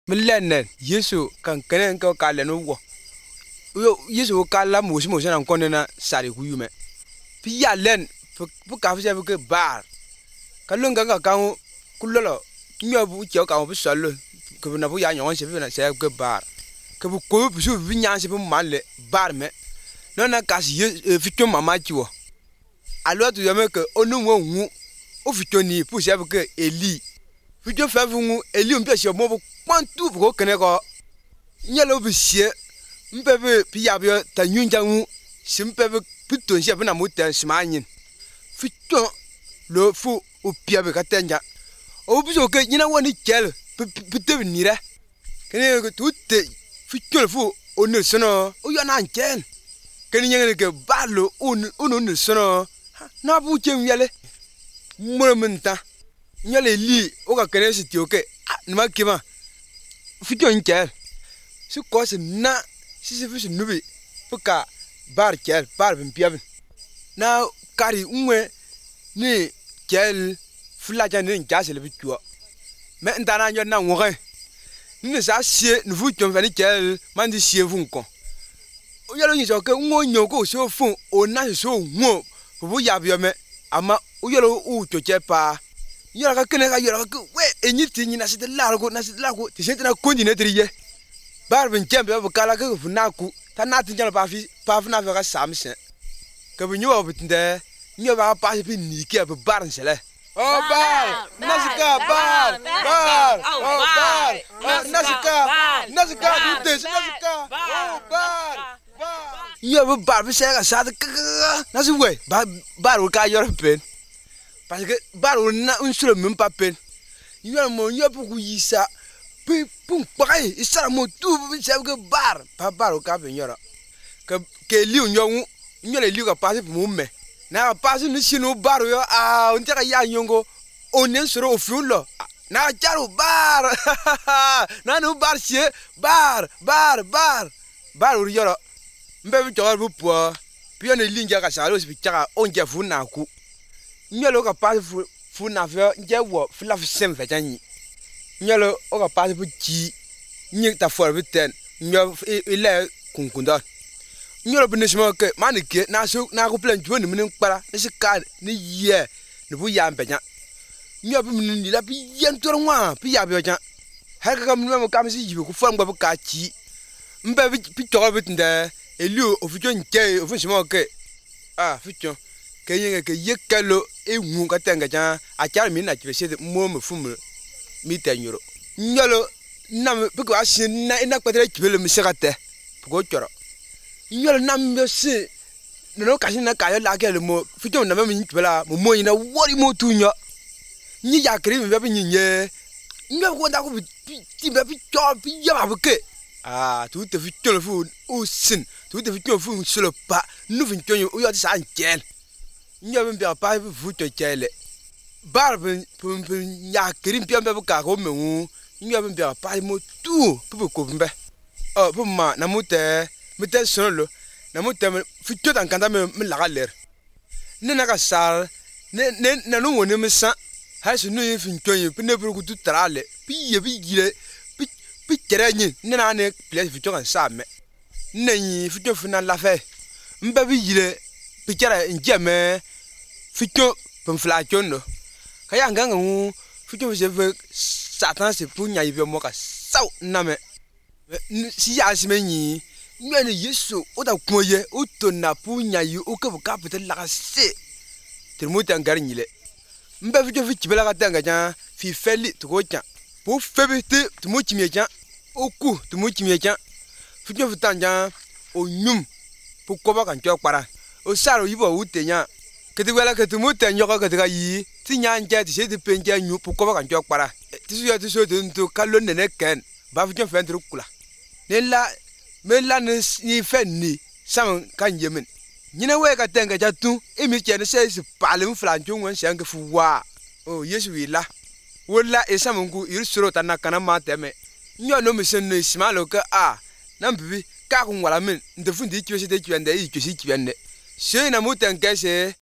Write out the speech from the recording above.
Millen Yesu kan kenen ko kalen wo. Yo Yesu kala musi na konena sari kuyume. Pi yalen pu ka fise ke bar. Kalun ga kan kulolo nyobu che ka bu solo. Ke na bu ya nyon se na se ke bar. Ke bu ko bu su vinya se bu malle bar me. Non na kasi fiton mama chiwo. Alors tu yame ke onu wo hu. O fitoni pu se ke Eli. Fiton fa vu Eli on pe se mo Pantu ko kene ko nyalo bisie mbebe piyabyo ta nyunjangu simpebe piton sie na mutan smanyin fiton lo fu o piabe katanja o biso ke nyina woni kel pite nira kene ko tutte fiton fu onel sono o yana anken kene nyene ke balo on sono na bu chen yele murmunta nyale li o ka kene siti oke nima kima Fiton kel. Si kose na si fish nubi puka bar kel bar bimpiabin. Na kari unwe ni kel fulaja ni njase le bitua. Me ndana nyo na ngore. Ni sa sie nu fu tyon fani kel man di sie fu nkon. O yalo ni so ke ngo nyo ko so fu o na so ngo bu ya bi me ama o yalo u to chepa. Yara ka kene ka yara ka we enyiti nyina site largo na site largo ti site na kondi ne triye bar bin kembe ba kala ka funaku ta na tin jala pa funa fa ka samse ka bu nyo bitinde nyo ba pa fi ni ke ba bar nsele o bar nasika bar o bar nasika dute nasika o bar nyo ba bar bi se ka sa ka nasu we bar o ka yoro pen parce que baro na un seul même pas peine il y a mon yo pour yisa pe pum pareil il sera mo tout c'est que bar pas baro ka ben yora que li on yo le li ka passer pour mo me na passer ni sino baro yo on tera ya nyongo on est sur au fond là na jaro bar na no bar sie bar baro yora mbe bi to bu po puis on est linga ka salo si tera on je fu na ku nyalo ka pas fu na fe njewo fla sem fe janyi nyalo o ka pas bu ji nyi ta for biten nyo ile kunkunda nyalo binismo ke manike na so na ko plan ju ni min kpara ni sika ni ye ni bu ya mbenya nyo bi min ni la bi yen tor nwa bi ya bi jan ha ka kam mo kam si jibe ku fam gba bu ka chi mbe bi to bitinde eliu ofujo nke ofunsimo ke fucho Kayenge ke yekalo wu ka tenga jan a char mi na chese mo me fumu mi tenyoro nyolo nam piko asin na ina kwadre chibele mi sekate piko choro nyolo nam be se no kasin na kayo la ke le mo fito na me chibela mo ina wori mo tunyo nyi ya kri mi be nyinye nyo ko nda ko ti be cho bi ya ba ke tu te fito le fu o sin tu te fito fu solo pa nu fin tonyo o yo ti san jen Nyo bin pa fu to chele bar bin ya kirim piam be ka ko menwu nyo bin pa mo tu pu ko mbe bu ma na mute solo na mute fu to dan kanda me la galer ne na ka sal ne na no woni me sa ha su no yin fin tonyin pu ne buru ku tu trale bi ye bi gire bi terenyi ne na ne place fu to kan sa me ne yin fu to fu na la fe mbe bi gire Pichara njeme fito pemflachondo kaya nganga ngu fito je satan se punya ibe moka saw name si ya simenyi nyene yesu oda kumoye utona punya yu ukebu kapete la se termuta ngarnyile mbe fito fichibela katanga ja fi feli tukocha po febete tumuchimye ja oku tumuchimye ja fito fitanja onyum pokoba kan chokpara o saro yibo utenya kete wala kete mutenyo ka kete yi ti nyanja ti se ti penja nyu ko ba kan jokpara ti su ya ti so to kallo ne ken ba fu jon fentru kula ne la me la ni fenni sam kan yemen nyina we ka tenga jatu emi chene se palem flanjo won se fu wa o yesu wi la wolla e sam ngu ir suro tanakana ma teme nyo no me sen no simalo ka na mbibi ka ku wala men ndefu ndi chiwe se te chiwe nde i chiwe si chiwe nde Sey na muten kese